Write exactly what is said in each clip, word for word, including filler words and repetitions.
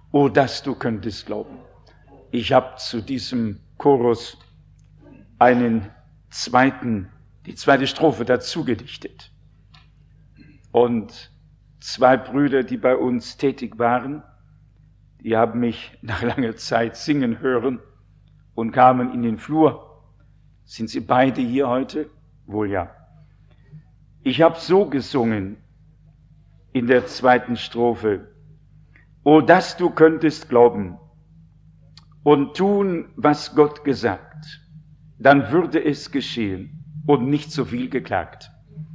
Oh, dass du könntest glauben. Ich habe zu diesem Chorus einen zweiten, die zweite Strophe dazu gedichtet. Und zwei Brüder, die bei uns tätig waren, die haben mich nach langer Zeit singen hören und kamen in den Flur. Sind sie beide hier heute? Wohl ja. Ich habe so gesungen in der zweiten Strophe: O, dass du könntest glauben und tun, was Gott gesagt, dann würde es geschehen und nicht so viel geklagt.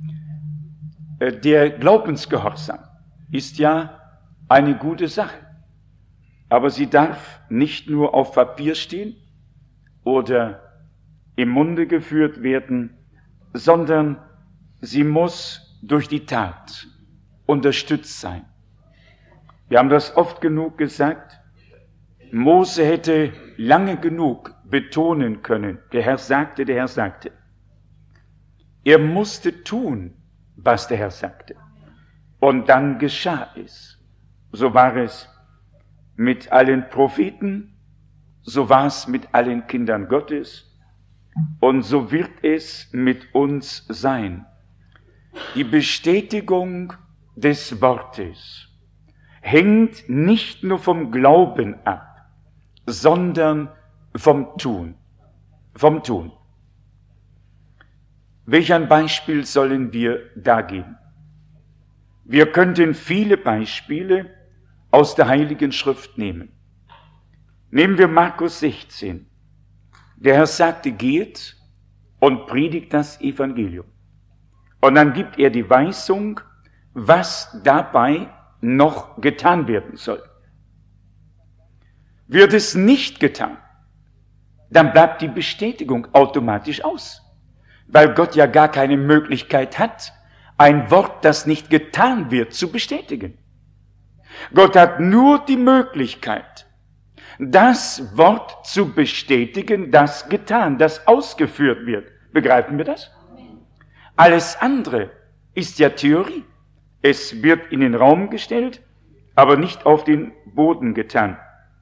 Der Glaubensgehorsam ist ja eine gute Sache, aber sie darf nicht nur auf Papier stehen oder im Munde geführt werden, sondern sie muss durch die Tat unterstützt sein. Wir haben das oft genug gesagt. Mose hätte lange genug betonen können, der Herr sagte, der Herr sagte. Er musste tun, was der Herr sagte. Und dann geschah es. So war es mit allen Propheten, so war es mit allen Kindern Gottes und so wird es mit uns sein. Die Bestätigung des Wortes hängt nicht nur vom Glauben ab, sondern vom Tun. Vom Tun. Welch ein Beispiel sollen wir da geben? Wir könnten viele Beispiele aus der Heiligen Schrift nehmen. Nehmen wir Markus sechzehn. Der Herr sagte, geht und predigt das Evangelium. Und dann gibt er die Weisung, was dabei noch getan werden soll. Wird es nicht getan, dann bleibt die Bestätigung automatisch aus, weil Gott ja gar keine Möglichkeit hat, ein Wort, das nicht getan wird, zu bestätigen. Gott hat nur die Möglichkeit, das Wort zu bestätigen, das getan, das ausgeführt wird. Begreifen wir das? Alles andere ist ja Theorie. Es wird in den Raum gestellt, aber nicht auf den Boden getan.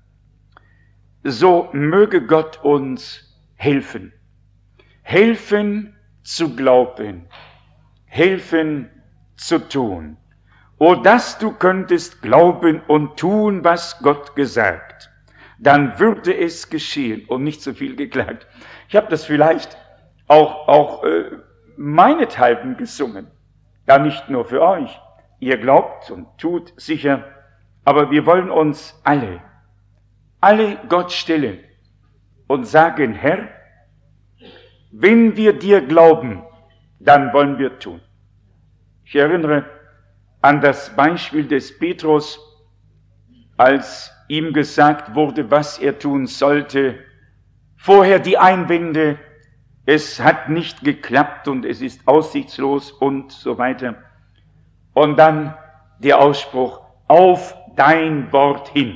So möge Gott uns helfen. Helfen zu glauben. Helfen zu tun. O, dass du könntest glauben und tun, was Gott gesagt. Dann würde es geschehen und nicht so viel geklagt. Ich habe das vielleicht auch, auch äh, meinethalben gesungen. Ja, nicht nur für euch. Ihr glaubt und tut sicher, aber wir wollen uns alle, alle Gott stellen und sagen, Herr, wenn wir dir glauben, dann wollen wir tun. Ich erinnere an das Beispiel des Petrus, als ihm gesagt wurde, was er tun sollte. Vorher die Einwände, es hat nicht geklappt und es ist aussichtslos und so weiter. Und dann der Ausspruch, auf dein Wort hin.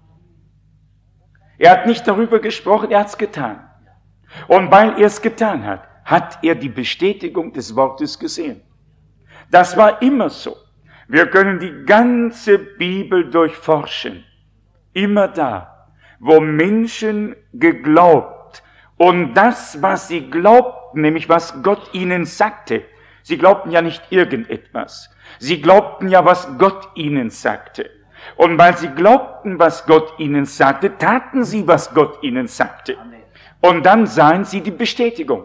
Er hat nicht darüber gesprochen, er hat es getan. Und weil er es getan hat, hat er die Bestätigung des Wortes gesehen. Das war immer so. Wir können die ganze Bibel durchforschen. Immer da, wo Menschen geglaubt und das, was sie glaubten, nämlich was Gott ihnen sagte. Sie glaubten ja nicht irgendetwas. Sie glaubten ja, was Gott ihnen sagte. Und weil sie glaubten, was Gott ihnen sagte, taten sie, was Gott ihnen sagte. Und dann sahen sie die Bestätigung.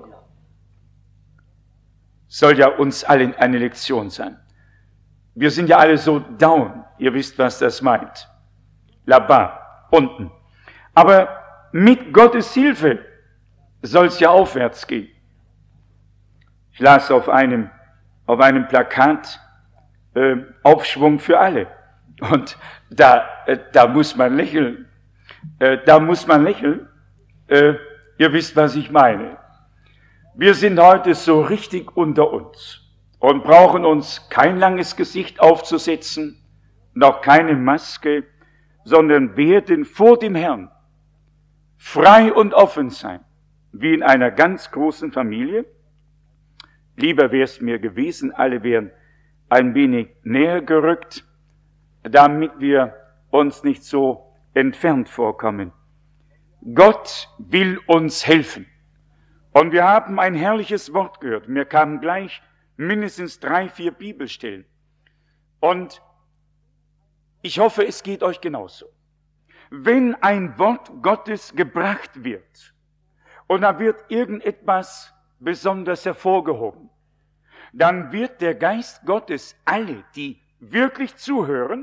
Soll ja uns allen eine Lektion sein. Wir sind ja alle so down. Ihr wisst, was das meint. Là-bas, unten. Aber mit Gottes Hilfe soll es ja aufwärts gehen. Ich las auf einem, auf einem Plakat äh, Aufschwung für alle. Und da, äh, da muss man lächeln. Äh, da muss man lächeln. Äh, ihr wisst, was ich meine. Wir sind heute so richtig unter uns und brauchen uns kein langes Gesicht aufzusetzen, noch keine Maske, sondern werden vor dem Herrn frei und offen sein, wie in einer ganz großen Familie. Lieber wäre es mir gewesen, alle wären ein wenig näher gerückt, damit wir uns nicht so entfernt vorkommen. Gott will uns helfen. Und wir haben ein herrliches Wort gehört. Mir kamen gleich mindestens drei, vier Bibelstellen. Und ich hoffe, es geht euch genauso. Wenn ein Wort Gottes gebracht wird und da wird irgendetwas besonders hervorgehoben, dann wird der Geist Gottes alle, die wirklich zuhören,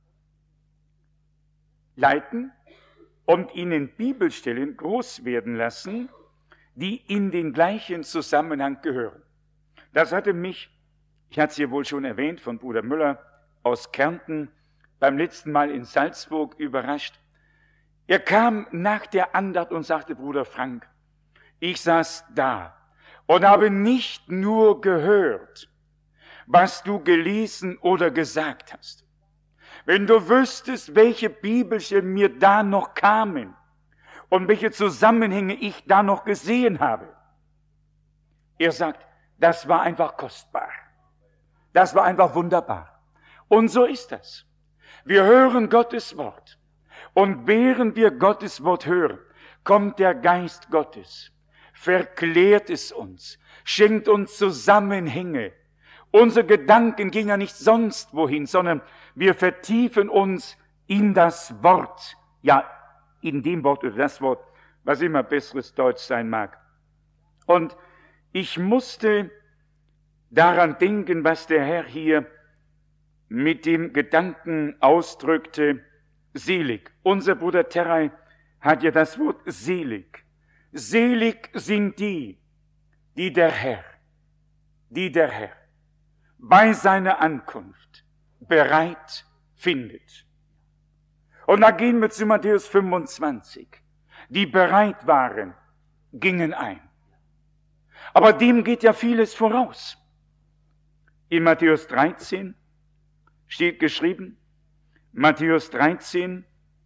leiten und ihnen Bibelstellen groß werden lassen, die in den gleichen Zusammenhang gehören. Das hatte mich, ich hatte es hier wohl schon erwähnt, von Bruder Müller aus Kärnten beim letzten Mal in Salzburg überrascht. Er kam nach der Andacht und sagte, Bruder Frank, ich saß da und habe nicht nur gehört, was du gelesen oder gesagt hast. Wenn du wüsstest, welche Bibelstellen mir da noch kamen und welche Zusammenhänge ich da noch gesehen habe. Er sagt, das war einfach kostbar. Das war einfach wunderbar. Und so ist das. Wir hören Gottes Wort. Und während wir Gottes Wort hören, kommt der Geist Gottes, verklärt es uns, schenkt uns Zusammenhänge. Unsere Gedanken gehen ja nicht sonst wohin, sondern wir vertiefen uns in das Wort. Ja, in dem Wort oder das Wort, was immer besseres Deutsch sein mag. Und ich musste daran denken, was der Herr hier mit dem Gedanken ausdrückte, selig. Unser Bruder Terray hat ja das Wort selig. Selig sind die, die der Herr, die der Herr bei seiner Ankunft bereit findet. Und da gehen wir zu Matthäus fünfundzwanzig. Die bereit waren, gingen ein. Aber dem geht ja vieles voraus. In Matthäus dreizehn steht geschrieben, Matthäus dreizehn,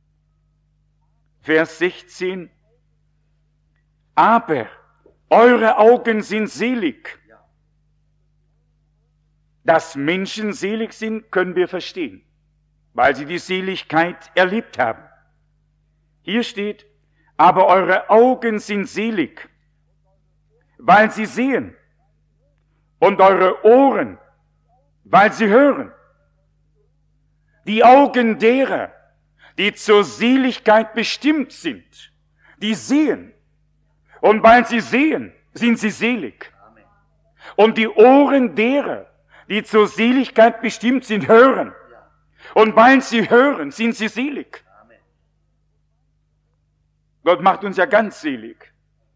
Vers sechzehn, aber eure Augen sind selig. Dass Menschen selig sind, können wir verstehen, weil sie die Seligkeit erlebt haben. Hier steht, aber eure Augen sind selig, weil sie sehen, und eure Ohren, weil sie hören. Die Augen derer, die zur Seligkeit bestimmt sind, die sehen. Und weil sie sehen, sind sie selig. Und die Ohren derer, die zur Seligkeit bestimmt sind, hören. Und weil sie hören, sind sie selig. Gott macht uns ja ganz selig.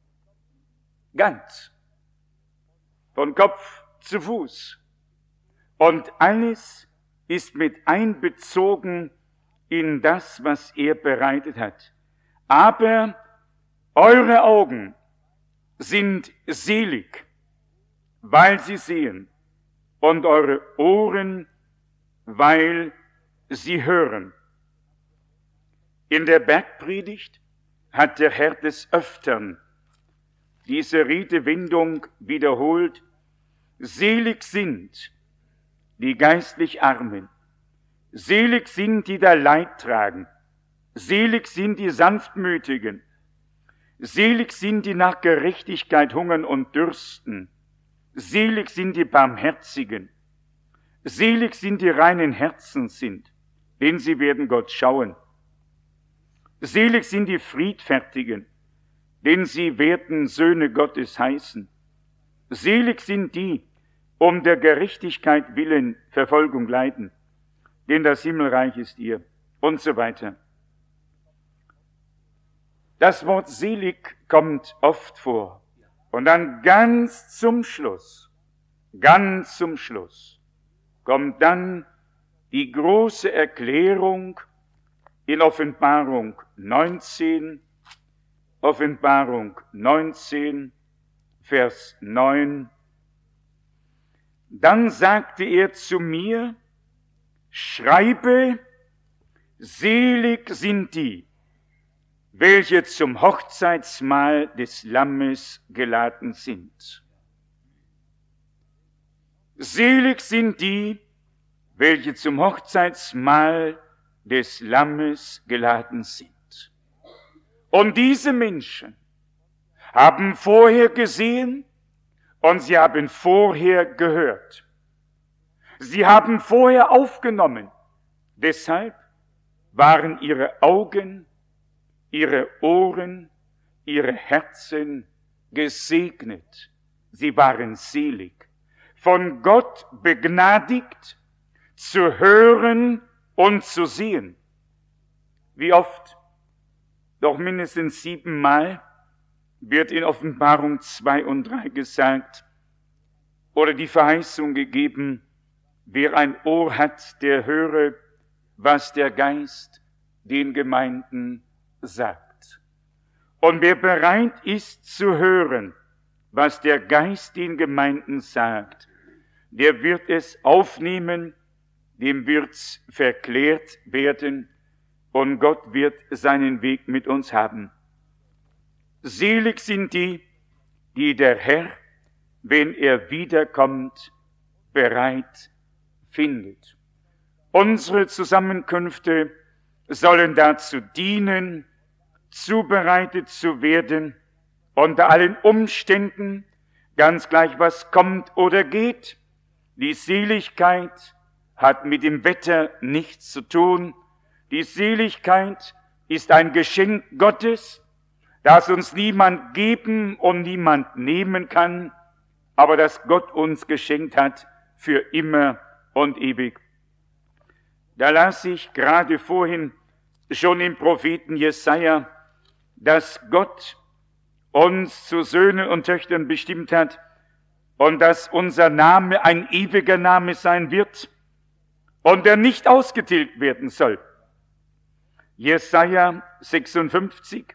Ganz. Von Kopf zu Fuß. Und alles ist mit einbezogen in das, was er bereitet hat. Aber eure Augen sind selig, weil sie sehen, und eure Ohren, weil sie hören. In der Bergpredigt hat der Herr des Öfteren diese Redewendung wiederholt, selig sind die geistlich Armen, selig sind die da Leid tragen, selig sind die Sanftmütigen, selig sind die nach Gerechtigkeit hungern und dürsten, selig sind die Barmherzigen, selig sind die reinen Herzens sind, denn sie werden Gott schauen. Selig sind die Friedfertigen, denn sie werden Söhne Gottes heißen. Selig sind die, um der Gerechtigkeit willen Verfolgung leiden, denn das Himmelreich ist ihr, und so weiter. Das Wort selig kommt oft vor. Und dann ganz zum Schluss, ganz zum Schluss, kommt dann die große Erklärung in Offenbarung neunzehn, Offenbarung neunzehn, Vers neun. Dann sagte er zu mir, schreibe, selig sind die, welche zum Hochzeitsmahl des Lammes geladen sind. Selig sind die, welche zum Hochzeitsmahl des Lammes geladen sind. Und diese Menschen haben vorher gesehen und sie haben vorher gehört. Sie haben vorher aufgenommen. Deshalb waren ihre Augen, ihre Ohren, ihre Herzen gesegnet. Sie waren selig, von Gott begnadigt, zu hören und zu sehen. Wie oft, doch mindestens siebenmal, wird in Offenbarung zwei und drei gesagt oder die Verheißung gegeben, wer ein Ohr hat, der höre, was der Geist den Gemeinden sagt. Und wer bereit ist zu hören, was der Geist den Gemeinden sagt, der wird es aufnehmen, dem wird's verklärt werden und Gott wird seinen Weg mit uns haben. Selig sind die, die der Herr, wenn er wiederkommt, bereit findet. Unsere Zusammenkünfte sollen dazu dienen, zubereitet zu werden, unter allen Umständen, ganz gleich was kommt oder geht. Die Seligkeit hat mit dem Wetter nichts zu tun. Die Seligkeit ist ein Geschenk Gottes, das uns niemand geben und niemand nehmen kann, aber das Gott uns geschenkt hat für immer und ewig. Da las ich gerade vorhin schon im Propheten Jesaja, dass Gott uns zu Söhnen und Töchtern bestimmt hat und dass unser Name ein ewiger Name sein wird und der nicht ausgetilgt werden soll. Jesaja sechsundfünfzig,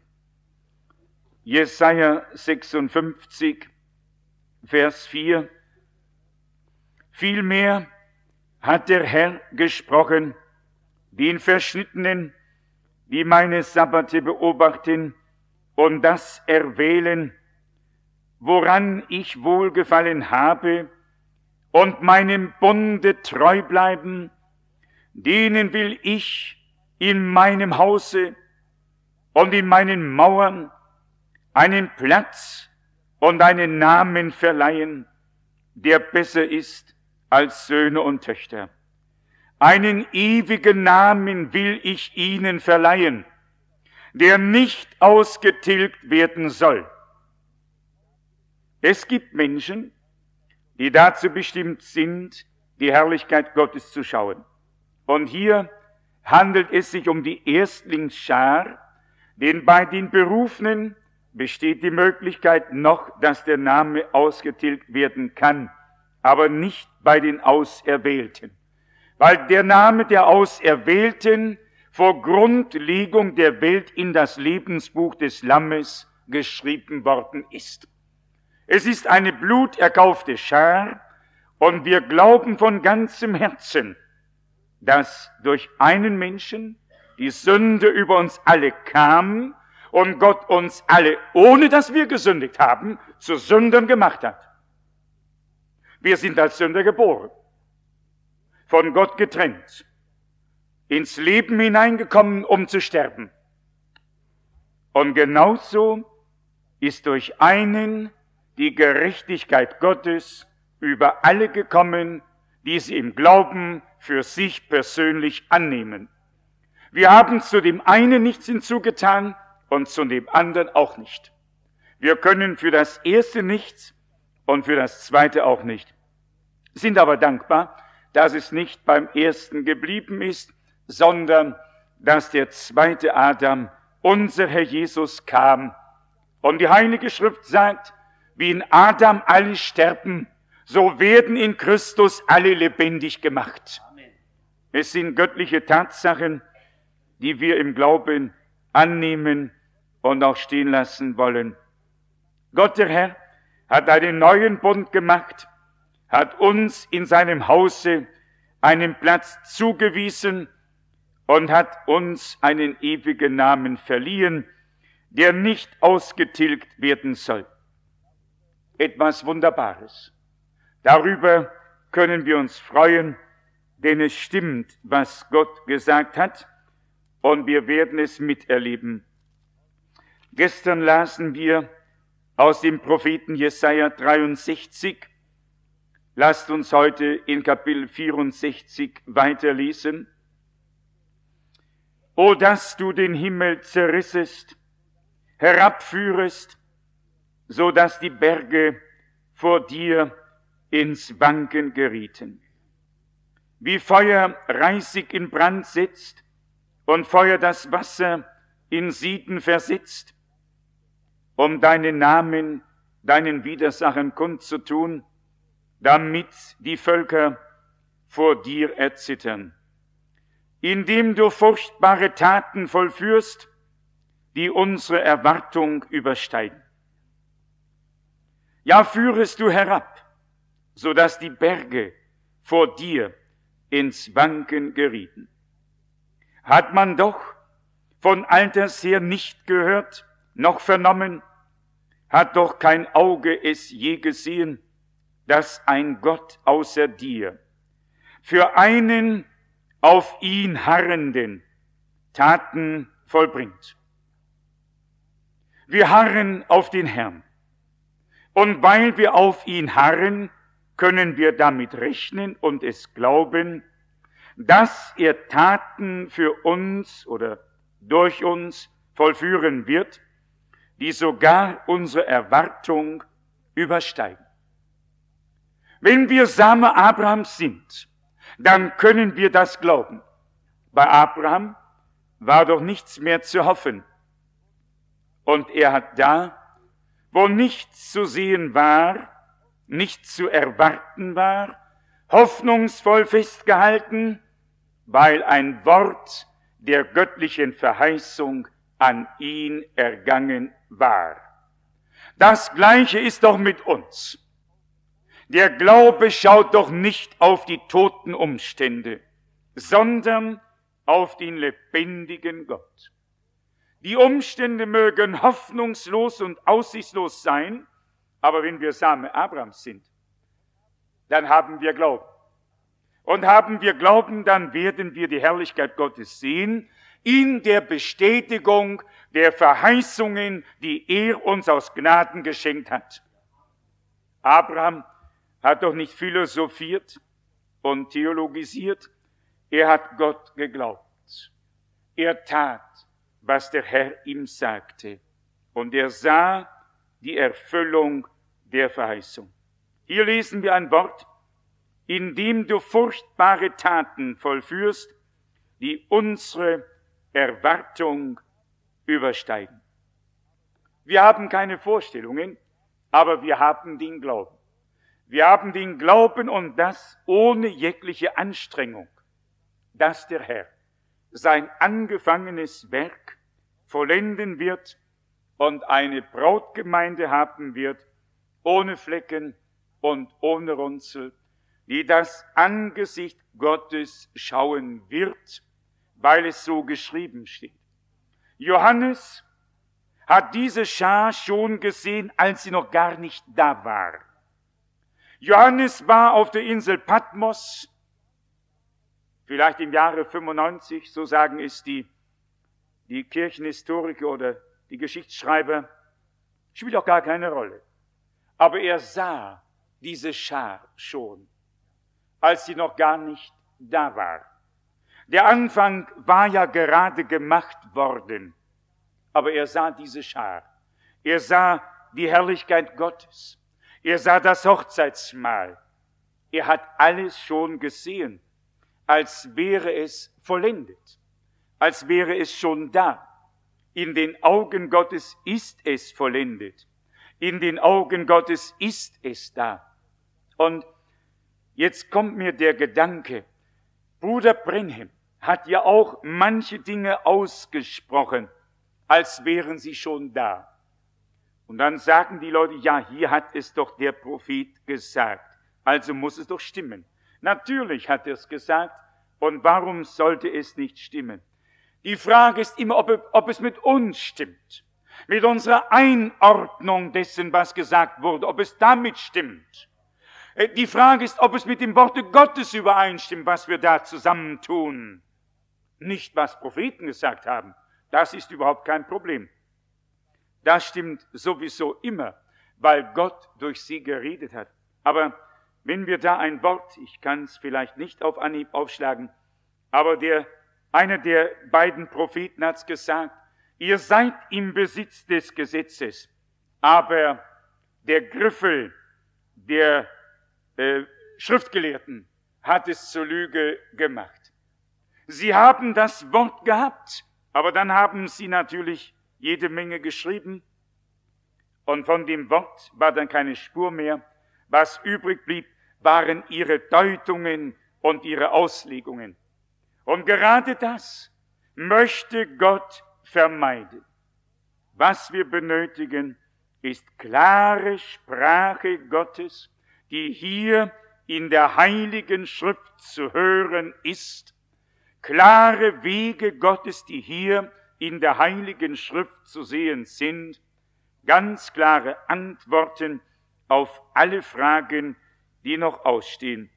Jesaja sechsundfünfzig, Vers vier. Vielmehr hat der Herr gesprochen, den Verschnittenen, die meine Sabbate beobachten und das erwählen, woran ich Wohlgefallen habe und meinem Bunde treu bleiben, denen will ich in meinem Hause und in meinen Mauern einen Platz und einen Namen verleihen, der besser ist als Söhne und Töchter. Einen ewigen Namen will ich ihnen verleihen, der nicht ausgetilgt werden soll. Es gibt Menschen, die dazu bestimmt sind, die Herrlichkeit Gottes zu schauen. Und hier handelt es sich um die Erstlingsschar, denn bei den Berufenen besteht die Möglichkeit noch, dass der Name ausgetilgt werden kann, aber nicht bei den Auserwählten. Weil der Name der Auserwählten vor Grundlegung der Welt in das Lebensbuch des Lammes geschrieben worden ist. Es ist eine bluterkaufte Schar und wir glauben von ganzem Herzen, dass durch einen Menschen die Sünde über uns alle kam und Gott uns alle, ohne dass wir gesündigt haben, zu Sündern gemacht hat. Wir sind als Sünder geboren, von Gott getrennt, ins Leben hineingekommen, um zu sterben. Und genauso ist durch einen die Gerechtigkeit Gottes über alle gekommen, die sie im Glauben für sich persönlich annehmen. Wir haben zu dem einen nichts hinzugetan und zu dem anderen auch nicht. Wir können für das erste nichts und für das zweite auch nicht. Sind aber dankbar, dass es nicht beim ersten geblieben ist, sondern dass der zweite Adam, unser Herr Jesus, kam. Und die Heilige Schrift sagt, wie in Adam alle sterben, so werden in Christus alle lebendig gemacht. Amen. Es sind göttliche Tatsachen, die wir im Glauben annehmen und auch stehen lassen wollen. Gott, der Herr, hat einen neuen Bund gemacht, hat uns in seinem Hause einen Platz zugewiesen und hat uns einen ewigen Namen verliehen, der nicht ausgetilgt werden soll. Etwas Wunderbares. Darüber können wir uns freuen, denn es stimmt, was Gott gesagt hat. und wir werden es miterleben. Gestern lasen wir aus dem Propheten Jesaja dreiundsechzig. Lasst uns heute in Kapitel vierundsechzig weiterlesen. O, dass du den Himmel zerrissest, herabführest, so dass die Berge vor dir ins Wanken gerieten. Wie Feuer Reisig in Brand setzt und Feuer das Wasser in Sieden versetzt, um deinen Namen, deinen Widersachern kundzutun, damit die Völker vor dir erzittern. Indem du furchtbare Taten vollführst, die unsere Erwartung übersteigen. Ja, führest du herab, so dass die Berge vor dir ins Wanken gerieten. Hat man doch von alters her nicht gehört, noch vernommen, hat doch kein Auge es je gesehen, dass ein Gott außer dir für einen auf ihn harrenden Taten vollbringt. Wir harren auf den Herrn. Und weil wir auf ihn harren, können wir damit rechnen und es glauben, dass er Taten für uns oder durch uns vollführen wird, die sogar unsere Erwartung übersteigen. Wenn wir Same Abrahams sind, dann können wir das glauben. Bei Abraham war doch nichts mehr zu hoffen. Und er hat da, wo nichts zu sehen war, nichts zu erwarten war, hoffnungsvoll festgehalten, weil ein Wort der göttlichen Verheißung an ihn ergangen war. Das Gleiche ist doch mit uns. Der Glaube schaut doch nicht auf die toten Umstände, sondern auf den lebendigen Gott. Die Umstände mögen hoffnungslos und aussichtslos sein, aber wenn wir Same Abrahams sind, dann haben wir Glauben. Und haben wir Glauben, dann werden wir die Herrlichkeit Gottes sehen, in der Bestätigung der Verheißungen, die er uns aus Gnaden geschenkt hat. Abraham hat doch nicht philosophiert und theologisiert, er hat Gott geglaubt. Er tat, was der Herr ihm sagte, und er sah die Erfüllung der Verheißung. Hier lesen wir ein Wort, indem du furchtbare Taten vollführst, die unsere Erwartung übersteigen. Wir haben keine Vorstellungen, aber wir haben den Glauben. Wir haben den Glauben und das ohne jegliche Anstrengung, dass der Herr sein angefangenes Werk vollenden wird und eine Brautgemeinde haben wird, ohne Flecken und ohne Runzel, die das Angesicht Gottes schauen wird, weil es so geschrieben steht. Johannes hat diese Schar schon gesehen, als sie noch gar nicht da war. Johannes war auf der Insel Patmos, vielleicht im Jahre fünfundneunzig, so sagen es die, die Kirchenhistoriker oder die Geschichtsschreiber, spielt auch gar keine Rolle. Aber er sah diese Schar schon, als sie noch gar nicht da war. Der Anfang war ja gerade gemacht worden, aber er sah diese Schar. Er sah die Herrlichkeit Gottes. Er sah das Hochzeitsmahl. Er hat alles schon gesehen, als wäre es vollendet, als wäre es schon da. In den Augen Gottes ist es vollendet. In den Augen Gottes ist es da. Und jetzt kommt mir der Gedanke, Bruder Branham hat ja auch manche Dinge ausgesprochen, als wären sie schon da. Und dann sagen die Leute, ja, hier hat es doch der Prophet gesagt, also muss es doch stimmen. Natürlich hat er es gesagt, und warum sollte es nicht stimmen? Die Frage ist immer, ob, ob es mit uns stimmt, mit unserer Einordnung dessen, was gesagt wurde, ob es damit stimmt. Die Frage ist, ob es mit dem Worte Gottes übereinstimmt, was wir da zusammentun. nicht, was Propheten gesagt haben. Das ist überhaupt kein Problem. Das stimmt sowieso immer, weil Gott durch sie geredet hat. Aber wenn wir da ein Wort, ich kann es vielleicht nicht auf Anhieb aufschlagen, aber der, einer der beiden Propheten hat es gesagt, ihr seid im Besitz des Gesetzes, aber der Griffel der äh, Schriftgelehrten hat es zur Lüge gemacht. Sie haben das Wort gehabt, aber dann haben sie natürlich jede Menge geschrieben und von dem Wort war dann keine Spur mehr. Was übrig blieb, waren ihre Deutungen und ihre Auslegungen. Und gerade das möchte Gott vermeiden. Was wir benötigen, ist klare Sprache Gottes, die hier in der Heiligen Schrift zu hören ist. Klare Wege Gottes, die hier in der Heiligen Schrift zu sehen sind. Ganz klare Antworten auf alle Fragen, die noch ausstehen.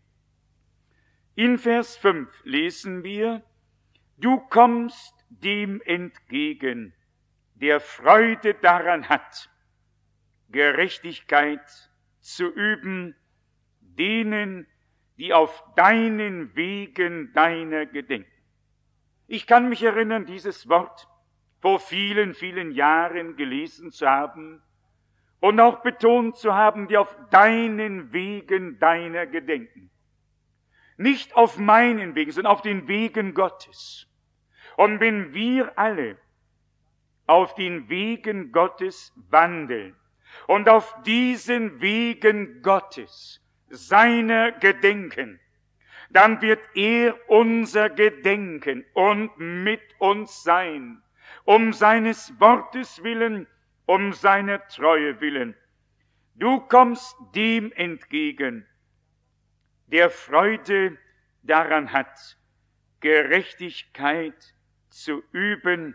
In Vers fünf lesen wir, du kommst dem entgegen, der Freude daran hat, Gerechtigkeit zu üben, denen, die auf deinen Wegen deiner gedenken. Ich kann mich erinnern, dieses Wort vor vielen, vielen Jahren gelesen zu haben und auch betont zu haben, die auf deinen Wegen deiner gedenken. Nicht auf meinen Wegen, sondern auf den Wegen Gottes. Und wenn wir alle auf den Wegen Gottes wandeln und auf diesen Wegen Gottes seiner gedenken, dann wird er unser Gedenken und mit uns sein, um seines Wortes willen, um seiner Treue willen. Du kommst dem entgegen, der Freude daran hat, Gerechtigkeit zu üben,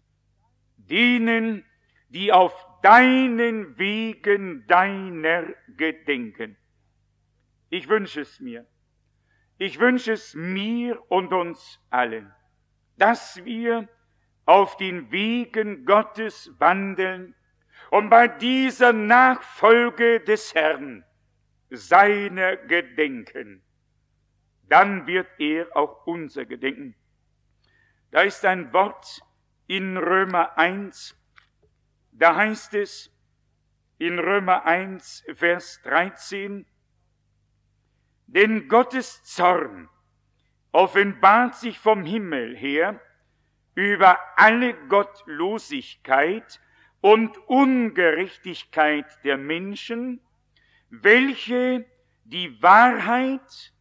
denen, die auf deinen Wegen deiner gedenken. Ich wünsche es mir, ich wünsche es mir und uns allen, dass wir auf den Wegen Gottes wandeln und bei dieser Nachfolge des Herrn seiner gedenken. Dann wird er auch unser gedenken. Da ist ein Wort in Römer eins, da heißt es in Römer eins, Vers dreizehn, denn Gottes Zorn offenbart sich vom Himmel her über alle Gottlosigkeit und Ungerechtigkeit der Menschen, welche die Wahrheit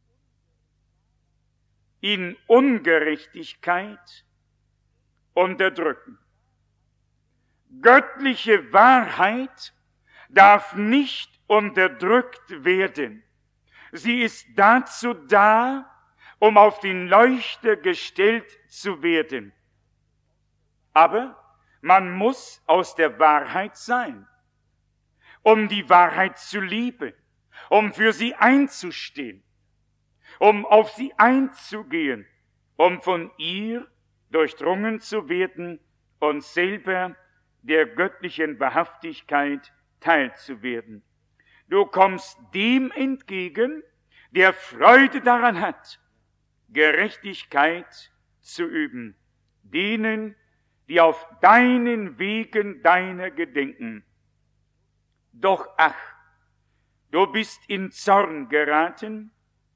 in Ungerechtigkeit unterdrücken. Göttliche Wahrheit darf nicht unterdrückt werden. Sie ist dazu da, um auf den Leuchter gestellt zu werden. Aber man muss aus der Wahrheit sein, um die Wahrheit zu lieben, um für sie einzustehen, um auf sie einzugehen, um von ihr durchdrungen zu werden und selber der göttlichen Wahrhaftigkeit teilzuwerden. Du kommst dem entgegen, der Freude daran hat, Gerechtigkeit zu üben, denen, die auf deinen Wegen deiner gedenken. Doch ach, du bist in Zorn geraten,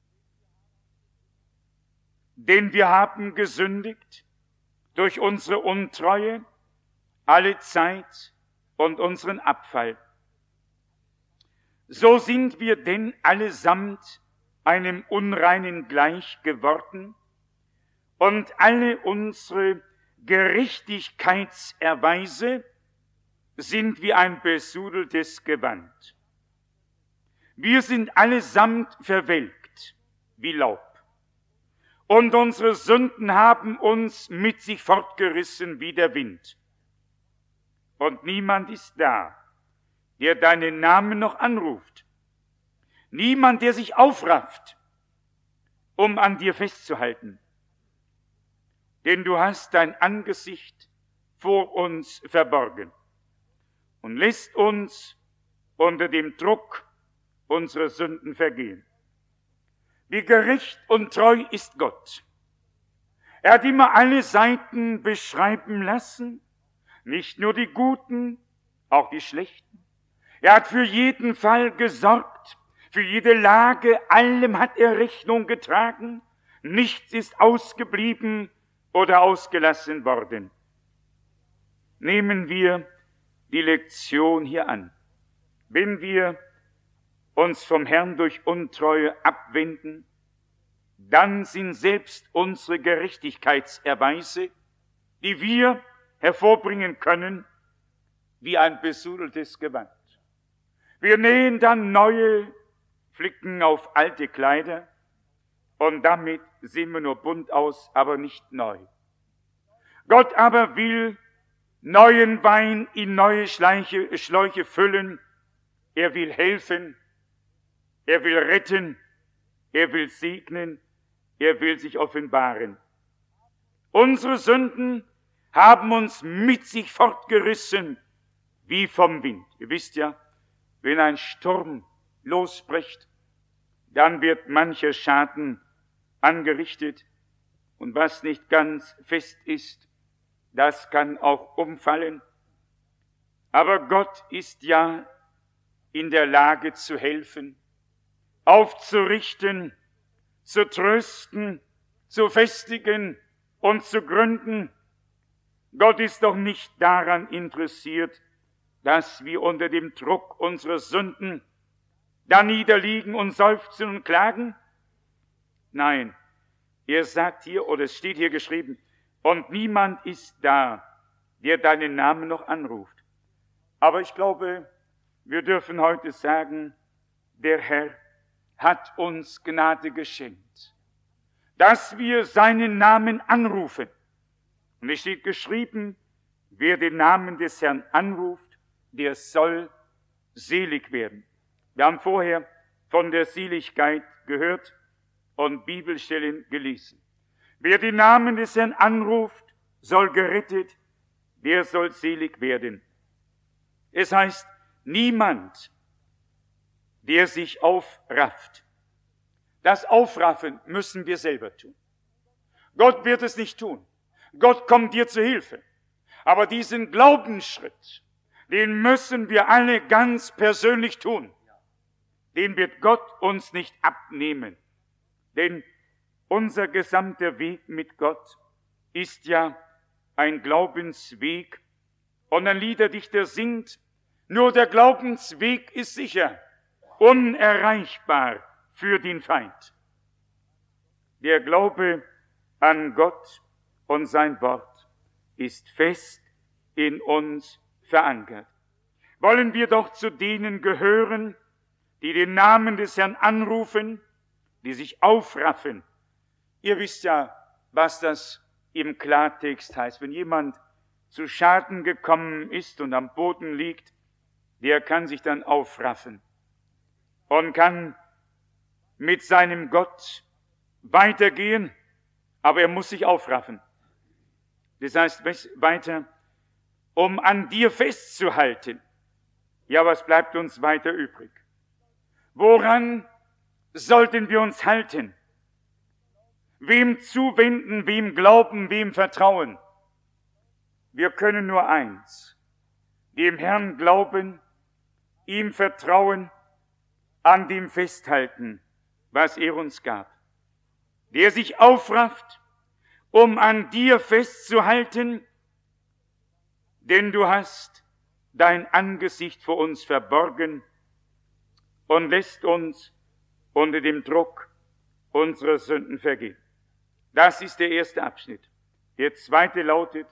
denn wir haben gesündigt durch unsere Untreue, alle Zeit und unseren Abfall. So sind wir denn allesamt einem Unreinen gleich geworden und alle unsere Gerechtigkeitserweise sind wie ein besudeltes Gewand. Wir sind allesamt verwelkt wie Laub und unsere Sünden haben uns mit sich fortgerissen wie der Wind. Und niemand ist da, der deinen Namen noch anruft. Niemand, der sich aufrafft, um an dir festzuhalten. denn du hast dein Angesicht vor uns verborgen und lässt uns unter dem Druck unserer Sünden vergehen. Wie gerecht und treu ist Gott. Er hat immer alle Seiten beschreiben lassen, nicht nur die guten, auch die schlechten. Er hat für jeden Fall gesorgt, für jede Lage, allem hat er Rechnung getragen. Nichts ist ausgeblieben oder ausgelassen worden. Nehmen wir die Lektion hier an. Wenn wir uns vom Herrn durch Untreue abwenden, dann sind selbst unsere Gerechtigkeitserweise, die wir hervorbringen können, wie ein besudeltes Gewand. Wir nähen dann neue Flicken auf alte Kleider und damit sehen wir nur bunt aus, aber nicht neu. Gott aber will neuen Wein in neue Schläuche, Schläuche füllen. Er will helfen, er will retten, er will segnen, er will sich offenbaren. Unsere Sünden haben uns mit sich fortgerissen, wie vom Wind. Ihr wisst ja, wenn ein Sturm losbricht, dann wird mancher Schaden angerichtet, und was nicht ganz fest ist, das kann auch umfallen. Aber Gott ist ja in der Lage zu helfen, aufzurichten, zu trösten, zu festigen und zu gründen. Gott ist doch nicht daran interessiert, dass wir unter dem Druck unserer Sünden da niederliegen und seufzen und klagen. Nein, er sagt hier, oder es steht hier geschrieben, und niemand ist da, der deinen Namen noch anruft. Aber ich glaube, wir dürfen heute sagen, der Herr hat uns Gnade geschenkt, dass wir seinen Namen anrufen. Und es steht geschrieben, wer den Namen des Herrn anruft, der soll selig werden. Wir haben vorher von der Seligkeit gehört und Bibelstellen gelesen. Wer den Namen des Herrn anruft, soll gerettet, der soll selig werden. Es heißt, niemand, der sich aufrafft. Das Aufraffen müssen wir selber tun. Gott wird es nicht tun. Gott kommt dir zu Hilfe. Aber diesen Glaubensschritt, den müssen wir alle ganz persönlich tun. Den wird Gott uns nicht abnehmen. Denn unser gesamter Weg mit Gott ist ja ein Glaubensweg. Und ein Liederdichter singt, nur der Glaubensweg ist sicher, unerreichbar für den Feind. Der Glaube an Gott und sein Wort ist fest in uns verankert. Wollen wir doch zu denen gehören, die den Namen des Herrn anrufen, die sich aufraffen. Ihr wisst ja, was das im Klartext heißt. Wenn jemand zu Schaden gekommen ist und am Boden liegt, der kann sich dann aufraffen und kann mit seinem Gott weitergehen, aber er muss sich aufraffen. Das heißt weiter, um an dir festzuhalten. Ja, was bleibt uns weiter übrig? Woran sollten wir uns halten? Wem zuwenden, wem glauben, wem vertrauen? Wir können nur eins, dem Herrn glauben, ihm vertrauen, an dem festhalten, was er uns gab. Der sich aufrafft, um an dir festzuhalten, denn du hast dein Angesicht vor uns verborgen und lässt uns unter dem Druck unserer Sünden vergehen. Das ist der erste Abschnitt. Der zweite lautet,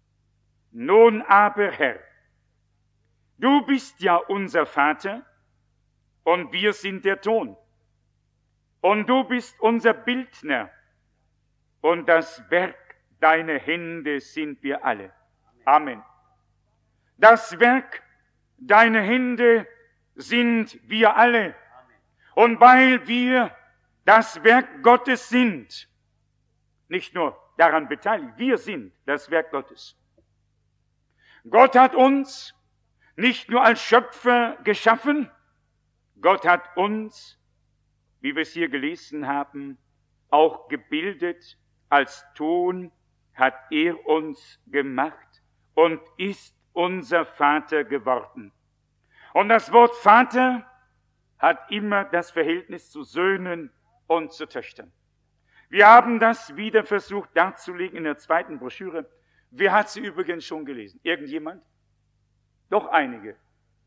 nun aber, Herr, du bist ja unser Vater und wir sind der Ton. Und du bist unser Bildner und das Werk deiner Hände sind wir alle. Amen. Das Werk deiner Hände sind wir alle. Und weil wir das Werk Gottes sind, nicht nur daran beteiligt. Wir sind das Werk Gottes. Gott hat uns nicht nur als Schöpfer geschaffen, Gott hat uns, wie wir es hier gelesen haben, auch gebildet. Als Ton hat er uns gemacht und ist unser Vater geworden. Und das Wort Vater hat immer das Verhältnis zu Söhnen und zu Töchtern. Wir haben das wieder versucht darzulegen in der zweiten Broschüre. Wer hat sie übrigens schon gelesen? Irgendjemand? Doch einige.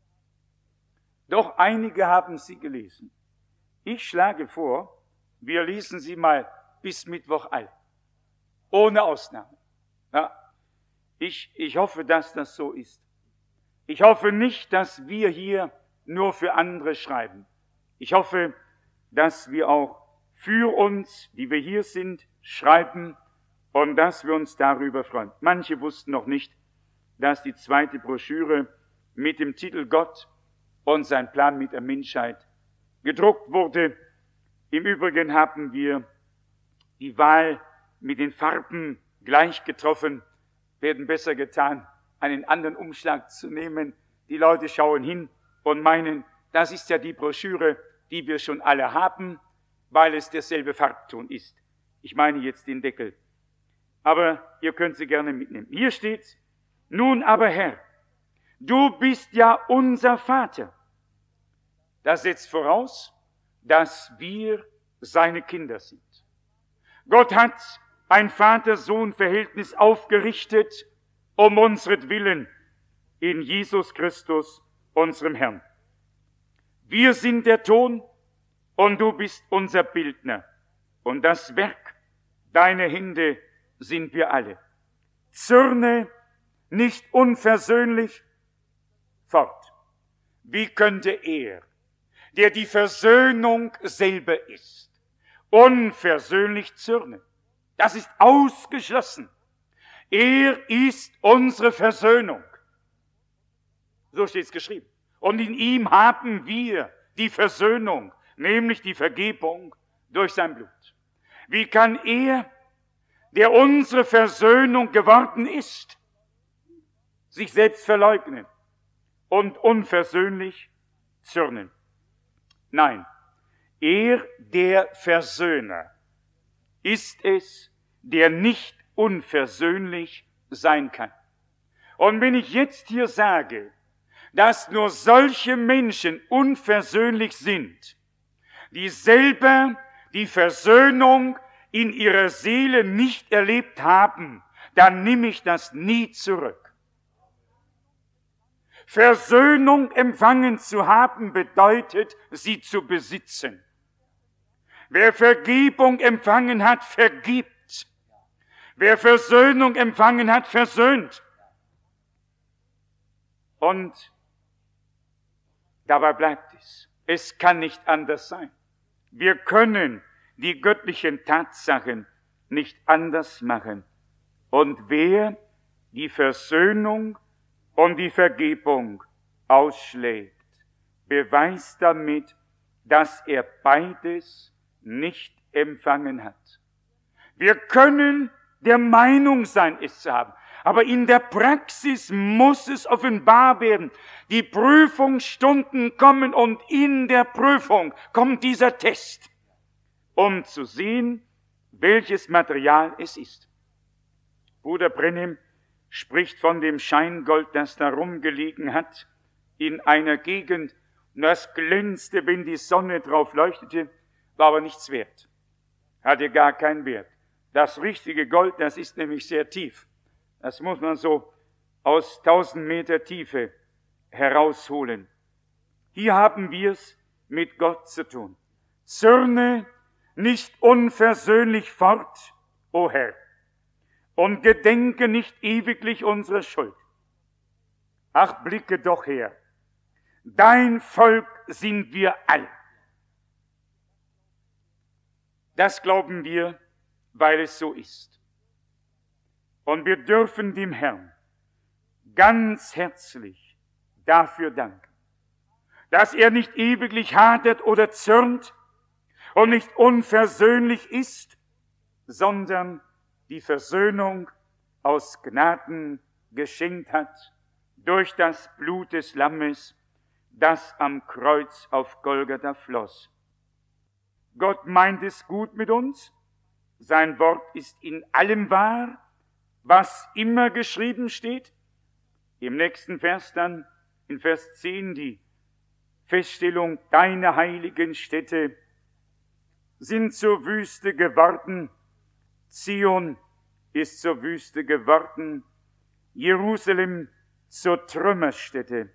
Doch einige haben sie gelesen. Ich schlage vor, wir lesen sie mal bis Mittwoch all. Ohne Ausnahme. Ja, ich, ich hoffe, dass das so ist. Ich hoffe nicht, dass wir hier nur für andere schreiben. Ich hoffe, dass wir auch für uns, die wir hier sind, schreiben und dass wir uns darüber freuen. Manche wussten noch nicht, dass die zweite Broschüre mit dem Titel Gott und sein Plan mit der Menschheit gedruckt wurde. Im Übrigen haben wir die Wahl mit den Farben gleich getroffen, werden besser getan, einen anderen Umschlag zu nehmen. Die Leute schauen hin und meinen, das ist ja die Broschüre, die wir schon alle haben, weil es derselbe Farbton ist. Ich meine jetzt den Deckel. Aber ihr könnt sie gerne mitnehmen. Hier steht: Nun aber Herr, du bist ja unser Vater. Das setzt voraus, dass wir seine Kinder sind. Gott hat ein Vater-Sohn-Verhältnis aufgerichtet, um unsretwillen, in Jesus Christus, unserem Herrn. Wir sind der Ton und du bist unser Bildner. Und das Werk deiner Hände sind wir alle. Zürne nicht unversöhnlich fort. Wie könnte er, der die Versöhnung selber ist, unversöhnlich zürnen? Das ist ausgeschlossen. Er ist unsere Versöhnung. So steht es geschrieben. Und in ihm haben wir die Versöhnung, nämlich die Vergebung durch sein Blut. Wie kann er, der unsere Versöhnung geworden ist, sich selbst verleugnen und unversöhnlich zürnen? Nein, er, der Versöhner, ist es, der nicht unversöhnlich sein kann. Und wenn ich jetzt hier sage, dass nur solche Menschen unversöhnlich sind, die selber die Versöhnung in ihrer Seele nicht erlebt haben, dann nehme ich das nie zurück. Versöhnung empfangen zu haben bedeutet, sie zu besitzen. Wer Vergebung empfangen hat, vergibt. Wer Versöhnung empfangen hat, versöhnt. Und dabei bleibt es. Es kann nicht anders sein. Wir können die göttlichen Tatsachen nicht anders machen. Und wer die Versöhnung und die Vergebung ausschlägt, beweist damit, dass er beides nicht empfangen hat. Wir können der Meinung sein, es zu haben. Aber in der Praxis muss es offenbar werden. Die Prüfungsstunden kommen und in der Prüfung kommt dieser Test, um zu sehen, welches Material es ist. Bruder Brennim spricht von dem Scheingold, das da rumgelegen hat in einer Gegend. Und das glänzte, wenn die Sonne drauf leuchtete, war aber nichts wert. Hatte gar keinen Wert. Das richtige Gold, das ist nämlich sehr tief. Das muss man so aus tausend Meter Tiefe herausholen. Hier haben wir es mit Gott zu tun. Zürne nicht unversöhnlich fort, o Herr, und gedenke nicht ewiglich unserer Schuld. Ach, blicke doch her. Dein Volk sind wir alle. Das glauben wir, weil es so ist. Und wir dürfen dem Herrn ganz herzlich dafür danken, dass er nicht ewiglich hadert oder zürnt und nicht unversöhnlich ist, sondern die Versöhnung aus Gnaden geschenkt hat durch das Blut des Lammes, das am Kreuz auf Golgatha floss. Gott meint es gut mit uns. Sein Wort ist in allem wahr, was immer geschrieben steht. Im nächsten Vers dann, in Vers zehn, die Feststellung, deine heiligen Städte sind zur Wüste geworden. Zion ist zur Wüste geworden. Jerusalem zur Trümmerstätte.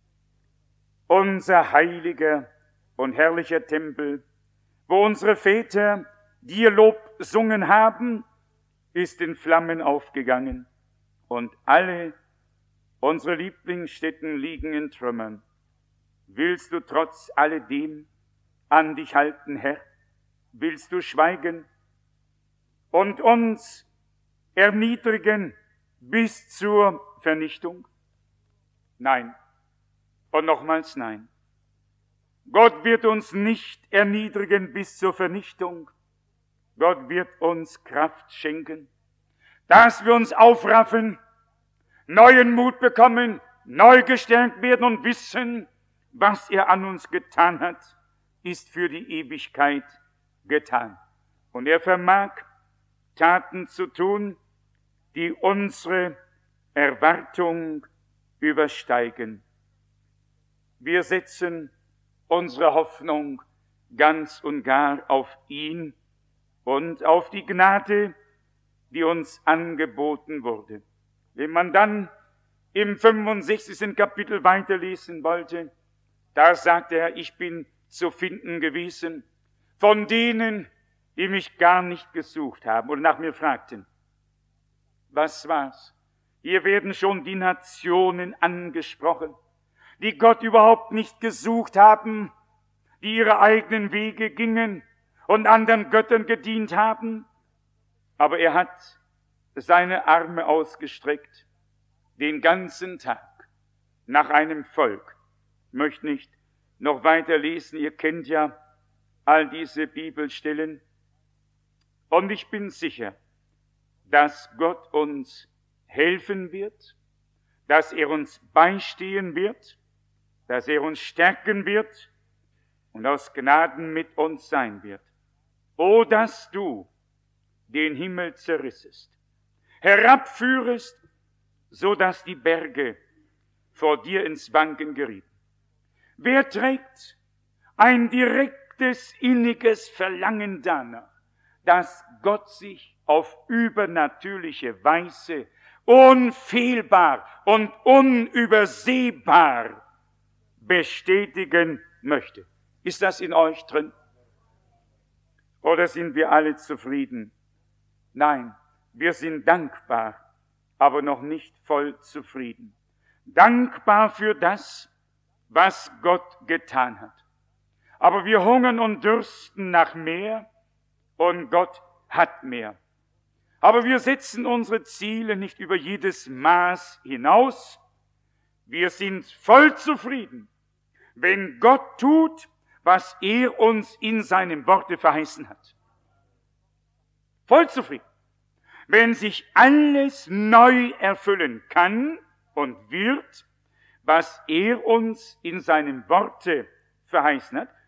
Unser heiliger und herrlicher Tempel, wo unsere Väter dir Lob gesungen haben, ist in Flammen aufgegangen und alle unsere Lieblingsstätten liegen in Trümmern. Willst du trotz alledem an dich halten, Herr? Willst du schweigen und uns erniedrigen bis zur Vernichtung? Nein. Und nochmals nein. Gott wird uns nicht erniedrigen bis zur Vernichtung. Gott wird uns Kraft schenken, dass wir uns aufraffen, neuen Mut bekommen, neu gestärkt werden und wissen, was er an uns getan hat, ist für die Ewigkeit getan. Und er vermag Taten zu tun, die unsere Erwartung übersteigen. Wir setzen unsere Hoffnung ganz und gar auf ihn und auf die Gnade, die uns angeboten wurde. Wenn man dann im fünfundsechzigsten Kapitel weiterlesen wollte, da sagt er, ich bin zu finden gewesen von denen, die mich gar nicht gesucht haben oder nach mir fragten. Was war's? Hier werden schon die Nationen angesprochen, die Gott überhaupt nicht gesucht haben, die ihre eigenen Wege gingen und anderen Göttern gedient haben. Aber er hat seine Arme ausgestreckt, den ganzen Tag, nach einem Volk. Ich möchte nicht noch weiter lesen, ihr kennt ja all diese Bibelstellen. Und ich bin sicher, dass Gott uns helfen wird, dass er uns beistehen wird, dass er uns stärken wird und aus Gnaden mit uns sein wird. O, dass du den Himmel zerrissest, herabführest, so dass die Berge vor dir ins Wanken gerieten. Wer trägt ein direktes, inniges Verlangen danach, dass Gott sich auf übernatürliche Weise unfehlbar und unübersehbar bestätigen möchte? Ist das in euch drin? Oder sind wir alle zufrieden? Nein, wir sind dankbar, aber noch nicht voll zufrieden. Dankbar für das, was Gott getan hat. Aber wir hungern und dürsten nach mehr und Gott hat mehr. Aber wir setzen unsere Ziele nicht über jedes Maß hinaus. Wir sind voll zufrieden, wenn Gott tut, was er uns in seinem Worte verheißen hat. Voll zufrieden. Wenn sich alles neu erfüllen kann und wird, was er uns in seinem Worte verheißen hat,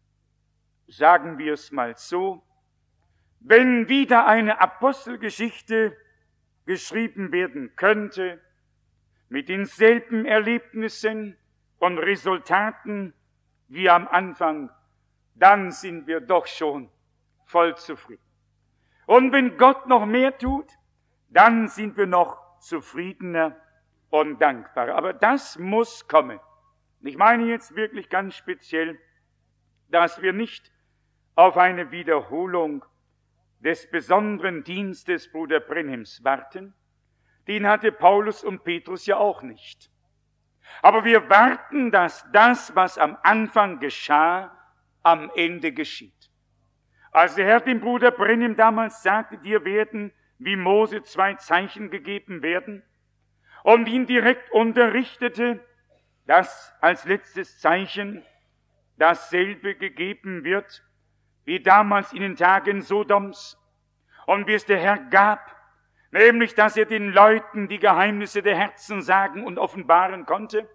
sagen wir es mal so, wenn wieder eine Apostelgeschichte geschrieben werden könnte, mit denselben Erlebnissen und Resultaten wie am Anfang, dann sind wir doch schon voll zufrieden. Und wenn Gott noch mehr tut, dann sind wir noch zufriedener und dankbarer. Aber das muss kommen. Ich meine jetzt wirklich ganz speziell, dass wir nicht auf eine Wiederholung des besonderen Dienstes Bruder Brenhims warten. Den hatte Paulus und Petrus ja auch nicht. Aber wir warten, dass das, was am Anfang geschah, am Ende geschieht. Als der Herr dem Bruder Brenhim damals sagte, dir werden wie Mose zwei Zeichen gegeben werden, und ihn direkt unterrichtete, dass als letztes Zeichen dasselbe gegeben wird, wie damals in den Tagen Sodoms, und wie es der Herr gab, nämlich dass er den Leuten die Geheimnisse der Herzen sagen und offenbaren konnte.